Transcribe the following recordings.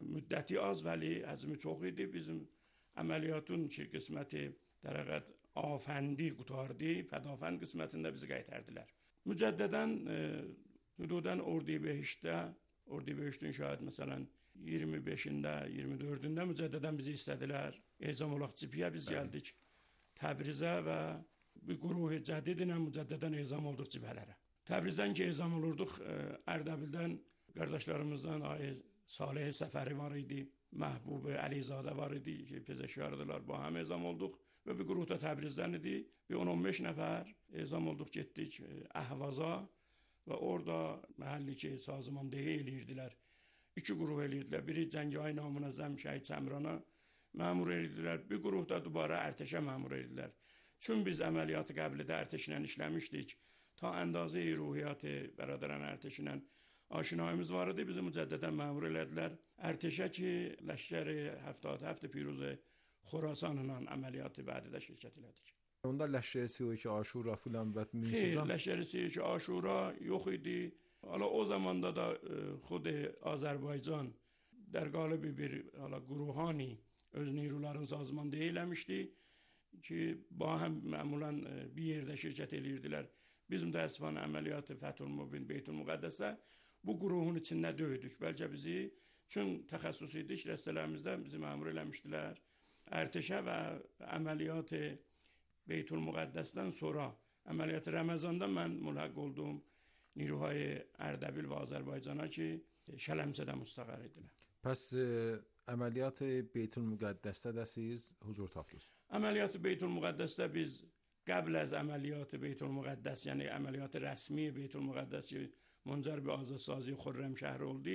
müddəti az vəli həcmi çox idi. Bizim əməliyyatın ki qisməti در حقیقت آفندی قطاردی پدافند قسمتinde bizi qaytardılar. Mücəddədən hududan Ordubehiştin şahid məsələn 25-ində, 24-ndə mücəddədən bizi istədilər. Ezam olaq cipiyə biz gəldik Təbrizə və bir quruh cədidinə mücəddədən ezam olduq cibhələrə. Təbrizdən ki ezam olurduq, Ərdəbildən qardaşlarımızdan Salih Səfəri var idi. Məhbub Əlizadə var idi ki, pezeşkardılar. Bu hem ezam olduq və bir qrup da Təbrizdən idi. Bir 10-15 nəfər ezam olduq, getdik Əhvaza və orada məhəlli ki, sazımandeyi eləyirdilər. İki qrup eləyirdilər. Biri Cəngay Namünəzzəm Şəhid Səmrana məmur eləyirdilər. Bir qrup da dubara Ərtəşə məmur eləyirdilər. Çün biz əməliyyatı qəblədə Ərtəşlə işləmişdik. Ta əndazə ruhiyyatı bəradəran Ərtəşlə aşinayımız var idi, bizi mücəddədən məmur elədilər. Ərtəşə ki, Ləşkəri 77 Piruz Xorasanla əməliyyatı bədidə şirkət elədik. Onda Ləşkəri 32 Aşura filan və Xeyr, Ləşkəri 32 Aşura yox idi. Hala o zamanda da xud Azərbaycan در قالب bir گروهانی öz نیروların sazmandeyi eləmişdi ki, با هم معمولا bir yerdə şirkət eləyirdilər. Bizim təəssüfən əməliyyatı Fəthül Mübin Beytül Müqəddəsə bu qruhun içində döydük. Bəlkə bizi çün təxəssüs idik, rəstələrimizdə bizi məmur eləmişdilər. Ərtəşə və əməliyyatı Beytül Müqəddəsdən sonra əməliyyatı Ramazanda mən mülhaq oldum نیروهای اردبیل و آذربایجان ki Şələmçədə müstəqər idilər. Pəs əməliyyat Beytül Müqəddəsdə də siz huzur tapdınız. Əməliyyat Beytül Müqəddəsdə biz qəbl az əməliyyat Beytül Müqəddəs, yəni əməliyyat rəsmi Beytül Müqəddəs ki منجر به آزادسازی خرمشهر oldu.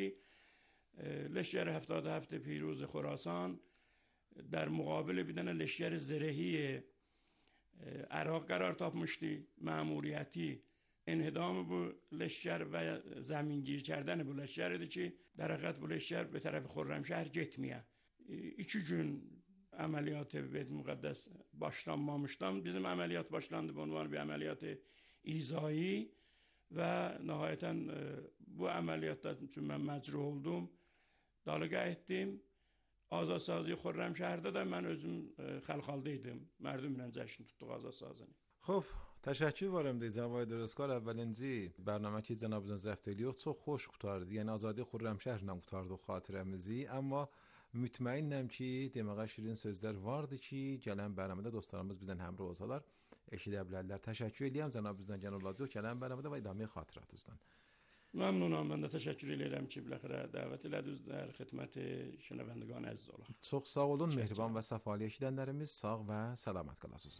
لشکر 77 پیروز خراسان در مقابل بدن لشکر زرهی عراق قرار tapmıştı. مأموریتی انهدام bu leşkər və zəmingir kərdən bu leşkər idi ki, در حقیقت bu leşkər به طرف خرمشهر getməyə. 2 gün əməliyyatı Beyt Müqəddəs başlanmamışdan bizim əməliyyat başlandı. Bu ünvan bir əməliyyatı İzai və nəhayətən bu əməliyyatda üçün mən məcruh oldum. Dalıqa etdim. Azadsazi Xürrəmşəhərdə də mən özüm xalxalda idim. Mərdümlə cəşn tutduq Azadsazını. خب تشکر وارم دی جواد درستکار اولنجی برنامه که جنابتون ضبط ediyor çox xoş qutardı. Yəni Azadi Xürrəmşəhərlə qutardıq xatirəmizi, amma mütməinnəm ki, deməyə şirin sözlər vardı ki, gələn bərnamədə dostlarımız bizdən həmrəy olsalar eşidə bilərlər. Təşəkkür edirəm cənabınızdan Cənablazo gələn bərnamədə və idamə xatirətinizdən. Məmnunam, mən də təşəkkür edirəm ki, biləxirə dəvət elədiniz در خدمت şənəvəndگان əziz olaq. Çox sağ olun, mehriban və səfalı eşidənlərimiz, sağ və salamat qalasınız.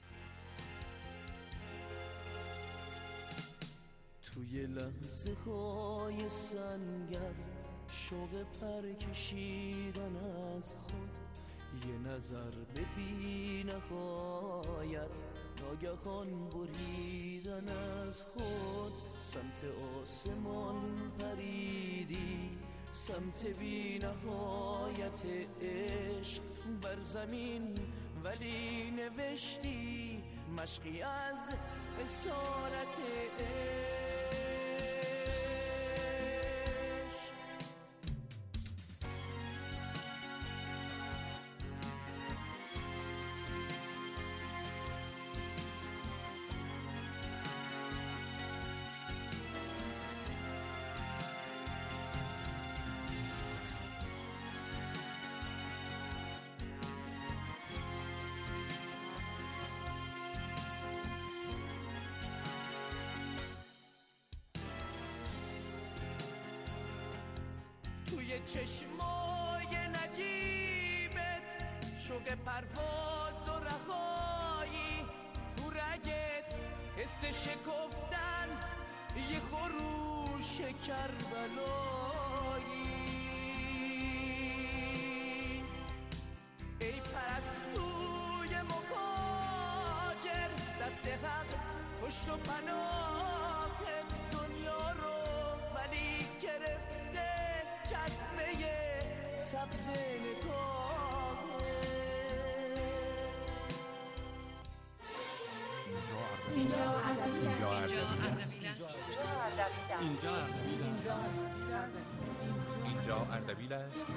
توی لحظه های سنگر شوق پر کشیدن از خود یه نظر به بی نهایت ناگهان بریدن از خود سمت آسمان پریدی سمت بی نهایت عشق بر زمین ولی نوشتی مشقی از اسارت عشق توی چشمای نجیبت شوق پرواز و رهایی تو رگت حس شکفتن یه خروش کربلایی ای پرستوی مهاجر دست حق پشت و پناهت دنیا رو ولی گرفته جذبه سبز نگاهه اینجا اردبیل است. اینجا اردبیل است.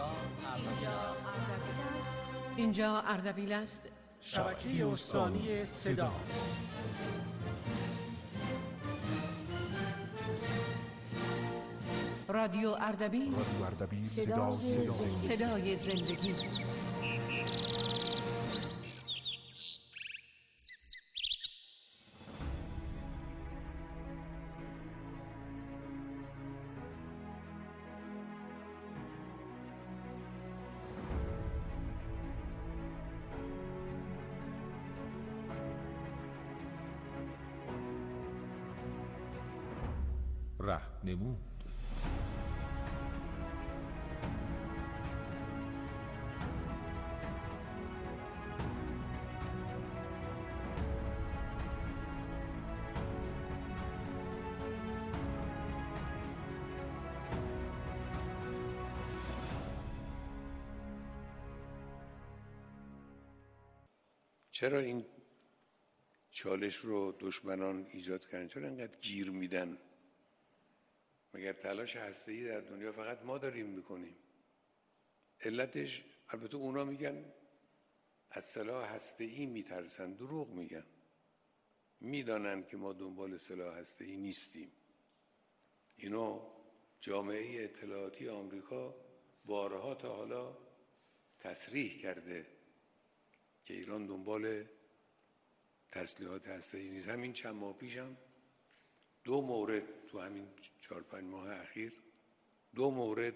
اینجا اردبیل است. شبکه استانی صدا. رادیو اردبیل، صدای زندگی. رهنمود. چرا این چالش رو دشمنان ایجاد کردن؟ چرا اینقدر گیر میدن؟ مگر تلاش هسته‌ای در دنیا فقط ما داریم میکنیم؟ علتش، البته اونا میگن از سلاح هسته‌ای میترسن، دروغ میگن. میدانن که ما دنبال سلاح هسته‌ای نیستیم. اینو جامعه اطلاعاتی آمریکا بارها تا حالا تصریح کرده که ایران دنبال تسلیحات هسته‌ای نیست. همین چند ماه پیشم 2 مورد، تو همین 4-5 ماه اخیر 2 مورد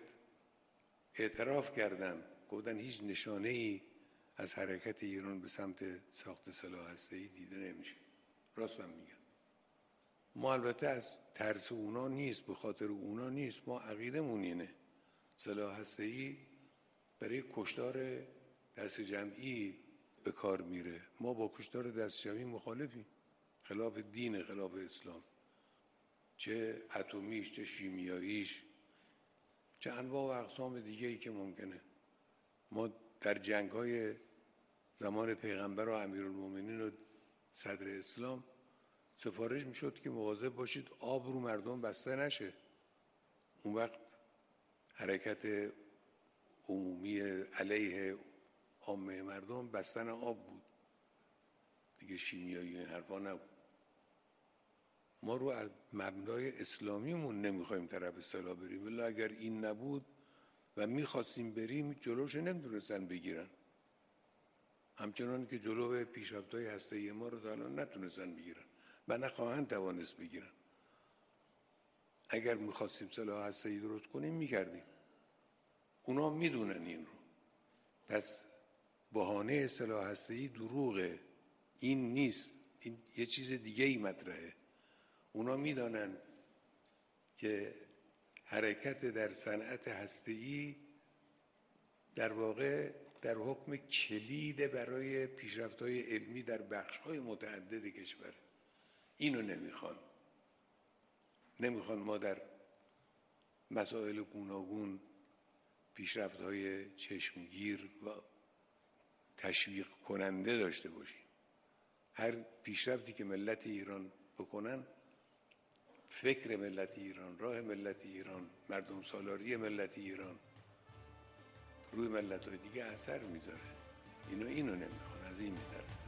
اعتراف کردن، گفتن هیچ نشانه‌ای از حرکت ایران به سمت ساخت سلاح هسته‌ای دیده نمیشه. راست هم میگن. ما البته از ترس اونا نیست، به خاطر اونا نیست، ما عقیدمون اینه سلاح هسته‌ای برای کشتار دست جمعی به کار میره. ما با کشتار دست جمعی مخالفیم، خلاف دین، خلاف اسلام، چه اتمیش، چه شیمیاییش، چه انواع و اقسام دیگه‌ای که ممکنه. ما در جنگ‌های زمان پیغمبر و امیرالمومنین و صدر اسلام سفارش میشد که مواظب باشید آب رو مردم بسته نشه. اون وقت حرکت عمومی علیه عامه مردم بستن آب بود دیگه، شیمیایی این حرفا نبود. ما رو از مبنای اسلامیمون نمیخوایم طرف سلاح بریم، ولی اگر این نبود و میخواستیم بریم جلوش نمیتونستن بگیرن، همچنان که جلو پیشرفت‌های هسته‌ای ما رو تا الان نتونستن بگیرن و نخواهند توانست بگیرن. اگر میخواستیم سلاح هسته‌ای درست کنیم میکردیم. اونا میدونن این رو. پس بهانه سلاح هسته‌ای دروغه، این نیست، این یه چیز دیگه ای مطرحه. اونا میدانن که حرکت در صنعت هسته‌ای در واقع در حکم کلید برای پیشرفت‌های علمی در بخش‌های متعدد کشور. اینو نمیخوان ما در مسائل گوناگون پیشرفت‌های چشمگیر و تشویق کننده داشته باشیم. هر پیشرفتی که ملت ایران بکنن، فکر ملت ایران، راه ملت ایران، مردم سالاری ملت ایران روی ملت‌های دیگه اثر میذاره. اینو نمیخوان، از این میترسن.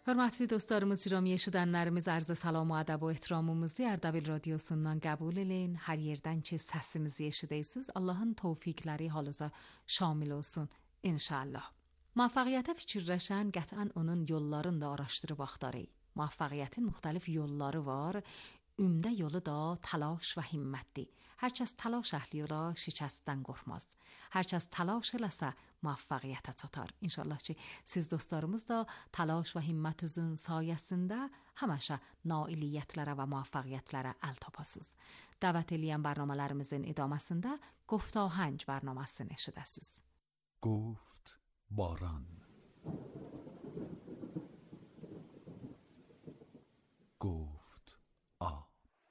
Hörmətli dostlarımız, giromi eşidənlərimiz arz salam و ədəb و ehtiramımızı Ərdəbil radiosundan qəbul eləyin. Hər yerdən ki səsimizi eşidəysiniz, Allahın tövfikləri halınıza şamil olsun inşallah. Muvaffəqiyyətə fikirləşən qət'ən onun yollarını da araşdırıb axtarır. Muvaffaqiyyətin müxtəlif yolları var. Ümdə yolu da təlaş və himmətdir. Hər kəs təlaş əhli ola, şikəstdən qorxmaz. Hər kəs təlaş eləsə, muvaffəqiyyətə çatar. İnşallah ki, siz dostlarımız da təlaş və himmətinizin sayəsində həmişə nailiyyətlərə və muvaffəqiyyətlərə əl tapasınız. Dəvət eləyən bərnamələrimizin idaməsində گفتاهنگ bərnaməsini eşidəsiniz. گفت باران، گفت آب،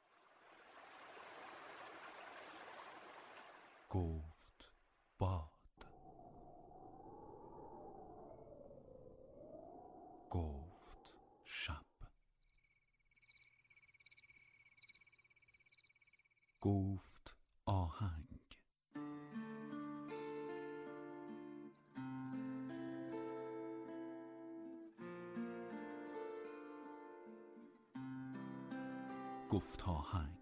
گفت باد، گفت شب، گفت آهنگ، گفت آهنگ.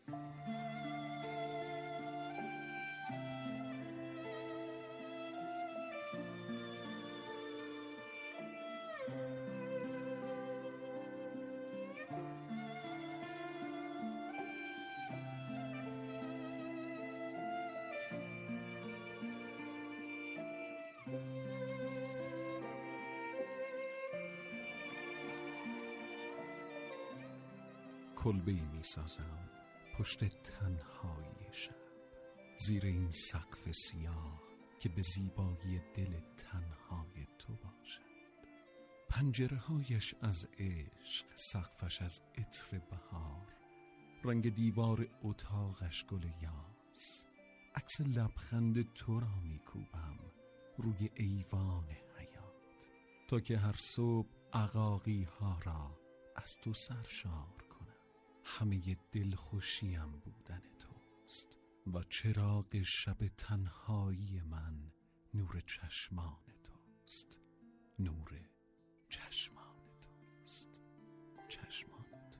کلبه‌ای می‌سازم پشت تنهایی شب، زیر این سقف سیاه که به زیبایی دل تنهای تو باشد. پنجره‌هایش از عشق، سقفش از عطر بهار، رنگ دیوار اتاقش گل یاس. عکس لبخند تو را می‌کوبم روی ایوان حیات، تا که هر صبح عقاقی‌ها را از تو سرشار همه دلخوشیم بودن توست و چراغ شب تنهایی من نور چشمان توست، نور چشمان توست، چشمان تو.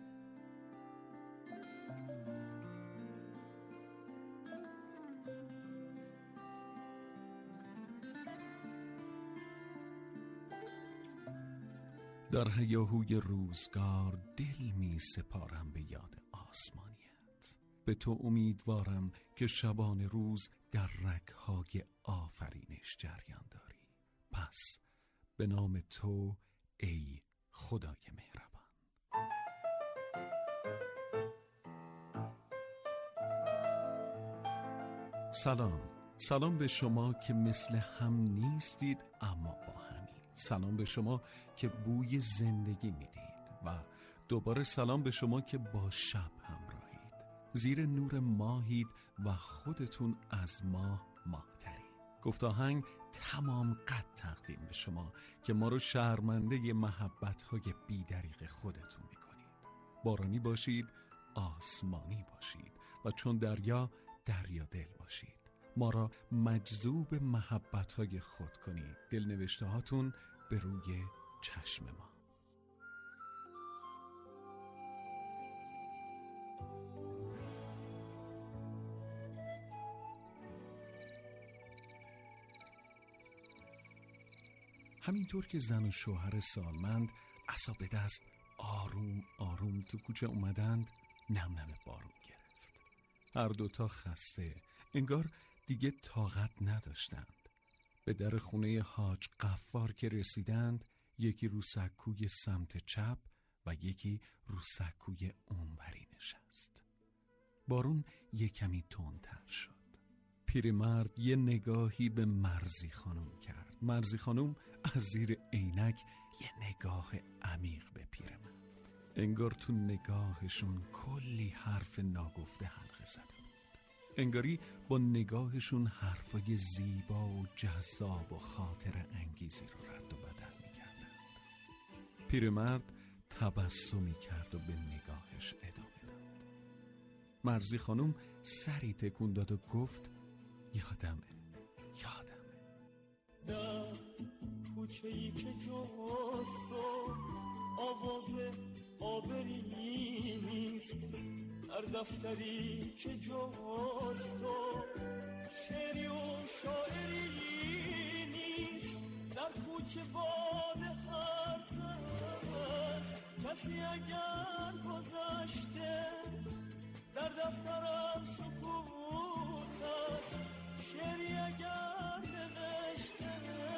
در هیاهوی روزگار دل می سپارم به یاد آسمانیت. به تو امیدوارم که شبان روز در رگ‌های آفرینش جریان داری. پس به نام تو ای خدای مهربان. سلام به شما که مثل هم نیستید اما با همید. سلام به شما که بوی زندگی میدید و دوباره سلام به شما که با شب همراهید. زیر نور ماهید و خودتون از ماه ماهترید. گفت آهنگ تمام قد تقدیم به شما که ما رو شرمنده محبت‌های بی‌دریغ خودتون میکنید. بارانی باشید، آسمانی باشید و چون دریا دل باشید. ما را مجذوب محبت‌های خود کنید. دلنوشته هاتون به روی چشم ما. همینطور که زن و شوهر سالمند عصا به دست آروم آروم تو کوچه اومدند، نم نم بارون گرفت. هر دوتا خسته، انگار دیگه طاقت نداشتند. به در خونه حاج غفار که رسیدند، یکی رو سکوی سمت چپ و یکی رو سکوی اونوری نشست. بارون کمی تندتر شد. پیرمرد یه نگاهی به مرزی خانم کرد. مرزی خانم از زیر عینک یه نگاه عمیق به پیرمرد. انگار تو نگاهشون کلی حرف ناگفته حلقه زده بود. انگاری با نگاهشون حرفای زیبا و جذاب و خاطر انگیزی رو رد و بدل می‌کردند. پیرمرد تبسمی کرد و به نگاهش ادامه داد. مرزی خانم سری تکون داد و گفت یادمه. در کوچه‌ای که جز تو آواز آبری نیست، در دفتری که جز تو شعری و شاعری نیست، در کوچه باد حرف است کسی اگر گذشته، در دفترم سکوت است شعری اگر نوشته،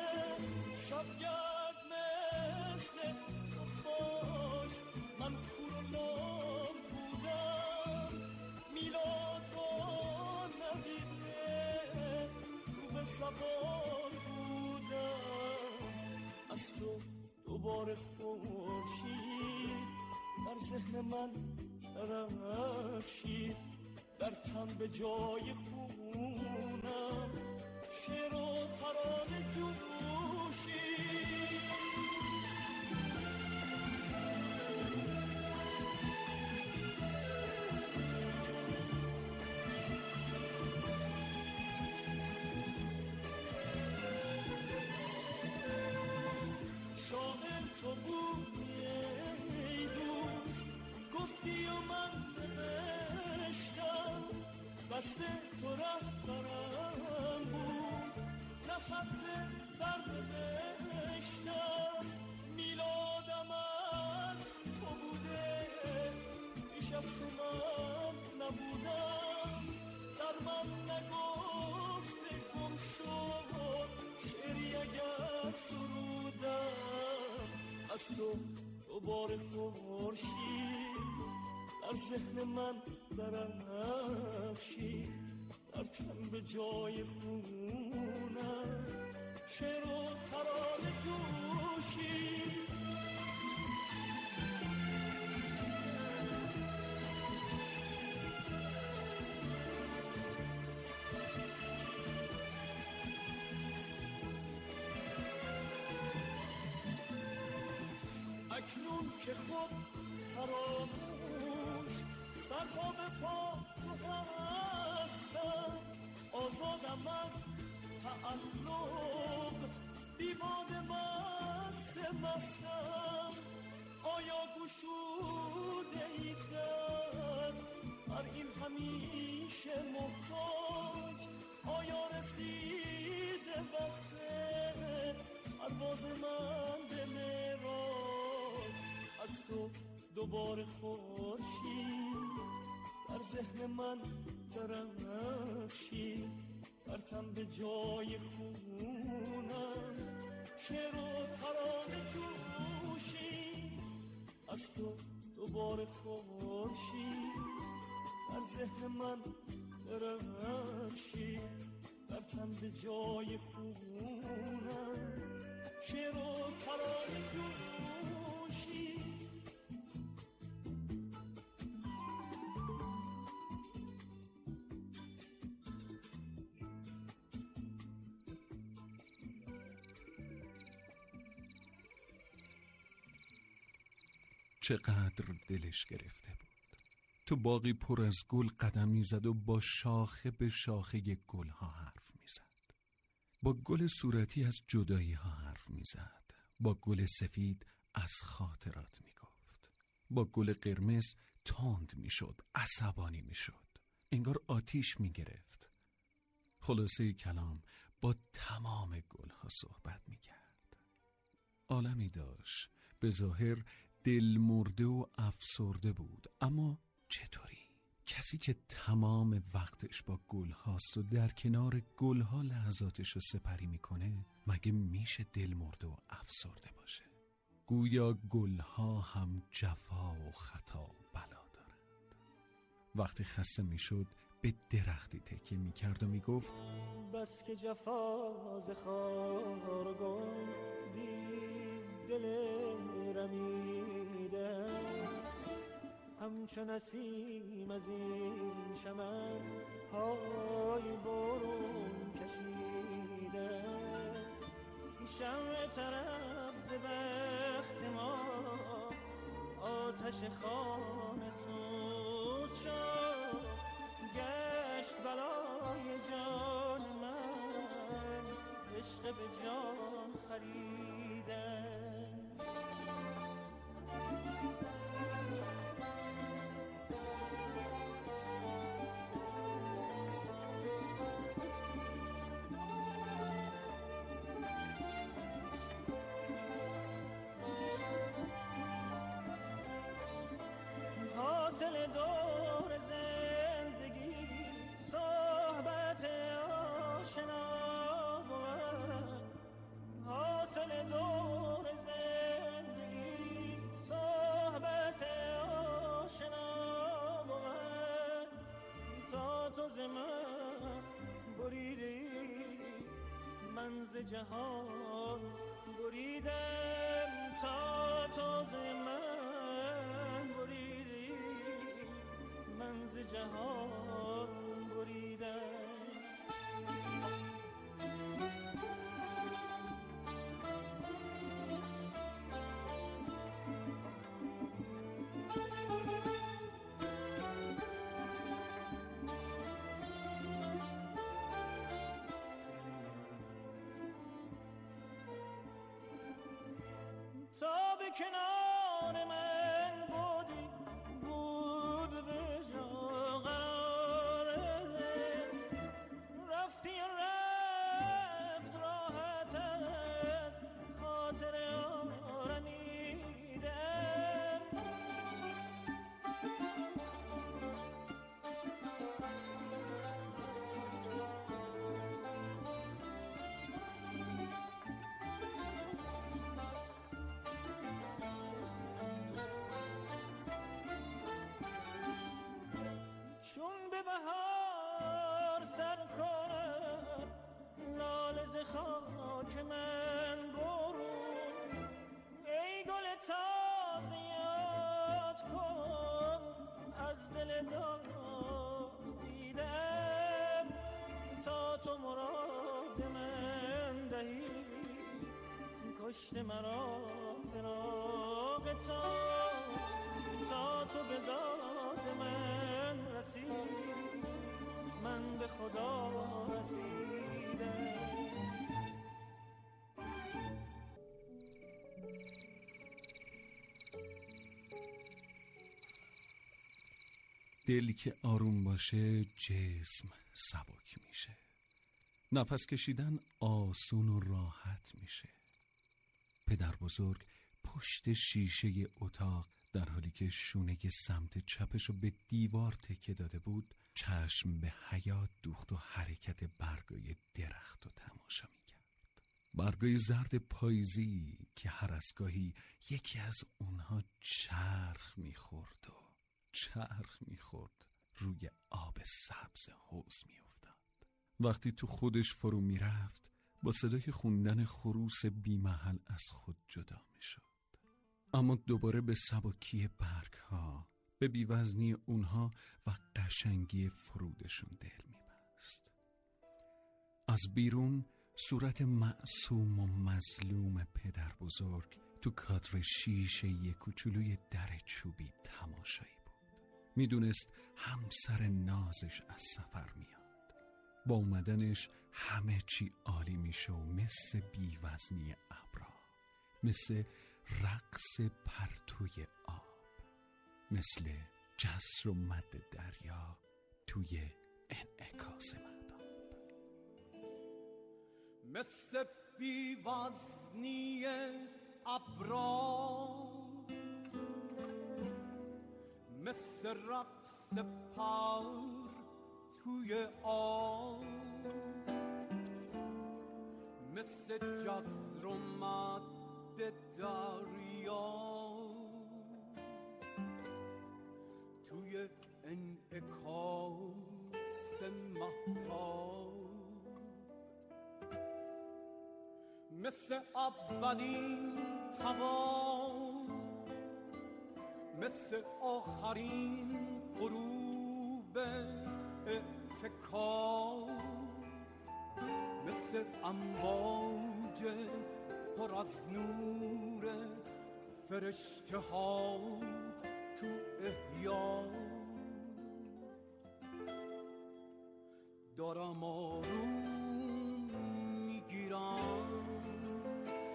شبگرد مثل خفاش من کور و لام بودم، میلاد رو ندیده رو به زبان بودم، از تو دوباره خورشید در ذهن من درخشید، در تن به جای خونم شعر و ترانه جوشید. شاعر تو بودی ای دوست، گفتی و من نوشتم، دست تو رهبرم بود نه خط سر نوشتم، میلادم از تو بوده بیش از تو من نبودم، در من نگفته گم شد شعری اگر سرودم، از تو دوباره خورشید در ذهن من درخشید، در تن به جای خونم شعر و ترانه جوشید. اکنون که خود فراموش سرها به پا تو هستم، آزادم از تعلق بیباد مستم، آیا گشوده ای در هر این همیشه محتاج، آیا رسیده وقت پرواز من به معراج، از تو دوباره خورشید در ذهن من درخشید، در تن به جای خونم شعر و ترانه جوشید، از تو دوباره خورشید در ذهن من درخشید، در تن به جای خونم شعر و ترانه جوشید. چقدر دلش گرفته بود. تو باغی پر از گل قدم میزد و با شاخه به شاخه گلها حرف میزد. با گل صورتی از جدایی ها حرف میزد. با گل سفید از خاطرات میگفت. با گل قرمز تند میشد، عصبانی میشد. انگار آتیش میگرفت. خلاصه کلام با تمام گلها صحبت میکرد. عالمی داشت به ظاهر دل مرده و افسرده بود، اما چطوری؟ کسی که تمام وقتش با گل هاست و در کنار گل ها لحظاتش رو سپری میکنه، مگه میشه دل مرده و افسرده باشه؟ گویا گل ها هم جفا و خطا و بلا دارند. وقتی خسته میشد به درختی تکیه میکرد و میگفت بس که جفا ز خارگون دید دل رمیده، همچون نسیم از این چمن پای برون کشیده، شمع طرب ز بخت ما آتش خانه سوز شد، گشت بلای جان من عشق به جان خریدن. حاصل دور زندگی صحبت آشنا بود. حاصل دور زندگی صحبت آشنا بود. تا تو ز من بریدی من ز جهان بریدم. تا تو ز من بریدی من ز جهان بریدم. تا به کنار من بودی بود به جا قرار ده. رفتی رفت راحت از خاطر آرمیدم. چون به بهار سر کند لاله ز خاک من برون. ای گل تازه یاد کن از دل داغ دیدم. تا تو مراد من دهی کشت مرا فراق تو. تا تو به داد من رسید من به خدا رسیدم. دل که آروم باشه جسم سبک میشه. نفس کشیدن آسون و راحت میشه. پدر بزرگ پشت شیشه اتاق در حالی که شونه سمت چپشو به دیوار تکه داده بود چشم به حیاط دوخت و حرکت برگای درخت رو تماشا میکرد. برگای زرد پاییزی که هر از گاهی یکی از اونها چرخ میخورد روی آب سبز حوض میافتاد. وقتی تو خودش فرو میرفت با صدای خوندن خروس بی‌محل از خود جدا میشد. اما دوباره به سبکی برگ ها، به بیوزنی اونها و قشنگی فرودشون دل میبست. از بیرون صورت معصوم و مظلوم پدر بزرگ تو کادر شیشه کوچولوی در چوبی تماشایی بود. میدونست همسر نازش از سفر میاد. با اومدنش همه چی عالی میشه و مثل بیوزنی ابرا، مثل رقص پرتوی آب، مثل جسر و مد دریا توی انعکاس مهتاب، مثل بیوزنی ابرا، مثل رقص پر توی آب، مثل جسر و مد دریا توی انعکاس مهتاب، مثل اولین طواف، مثل آخرین غروب اعتکاف، مثل امواج پر از نور فرشته ها تو احیا، دارم آروم میگیرم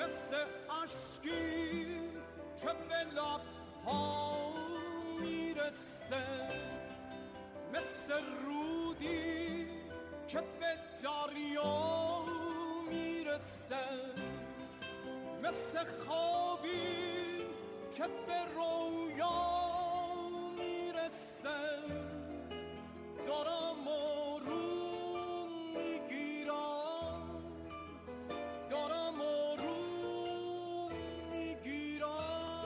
مثل عشقی که به لب‌ها میرسه، مثل رودی که به دریا میرسه، مثل خوابی که به رویا میرسه. دارم آروم میگیرم، دارم آروم میگیرم.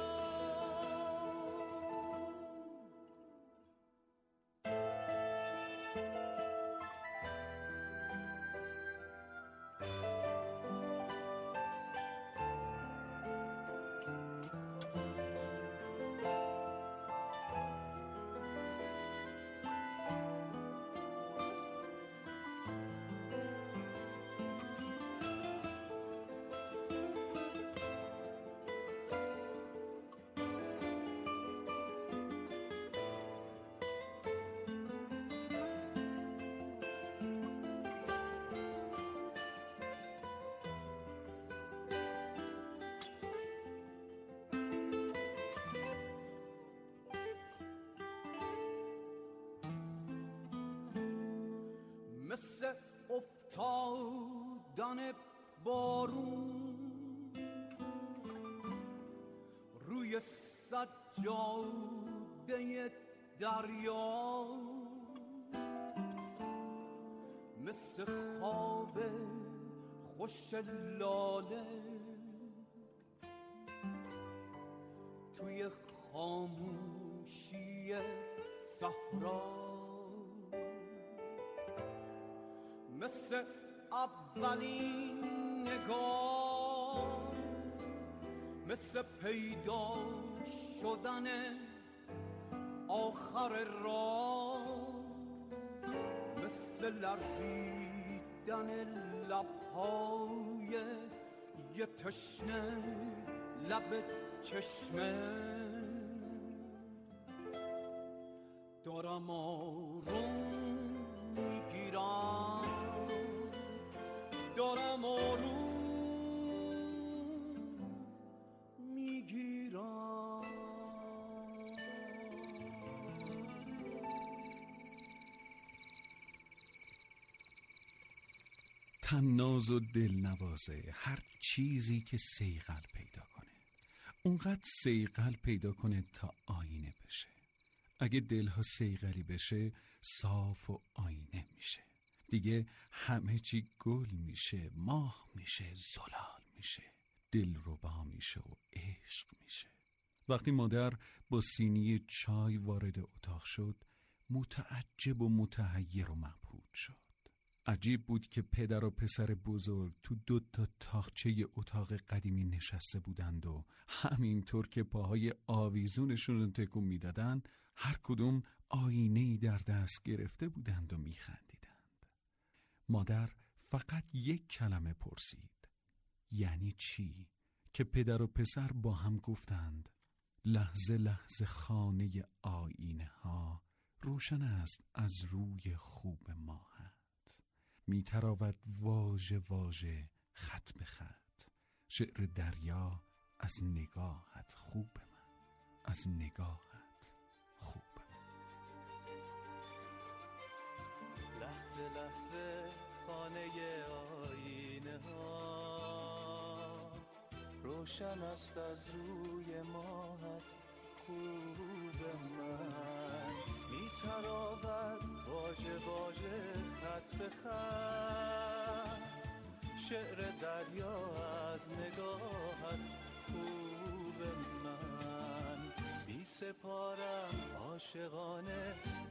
مثل افتادن بارون روی سجاده دریا، مثل خواب خوش لاله توی خاموشی صحرا، مثل اولین نگاه، مثل پیدا شدن آخر راه، مثل لرزیدن لبهای یه تشنه لب چشمه. دارم آروم میگیرم، دارم آروم میگیرم. طناز و دلنوازه هر چیزی که صیقل پیدا کنه، اونقدر صیقل پیدا کنه تا آینه بشه. اگه دلها صیقلی بشه صاف و آینه میشه، دیگه همه چی گل میشه، ماه میشه، زلال میشه، دلربا میشه و عشق میشه. وقتی مادر با سینی چای وارد اتاق شد، متعجب و متحیر و مبهوت شد. عجیب بود که پدر و پسر بزرگ تو 2 تاقچه اتاق قدیمی نشسته بودند و همینطور که پاهای آویزونشون رو تکون میدادن، هر کدوم آینه‌ای در دست گرفته بودند و میخندیدند. مادر فقط یک کلمه پرسید: یعنی چی؟ که پدر و پسر با هم گفتند: لحظه لحظه خانه آینه ها روشن است از روی خوب ماهت، میتراود واژه واژه خط به خط، شعر دریا از نگاهت خوب من، از نگاهت خوب. لحظه لحظه خانه آینه ها روشن است از روی ماهت خوب من، میتراود واژه واژه خط به خط، شعر دریا از نگاهت خوب من. بی سپارم عاشقانه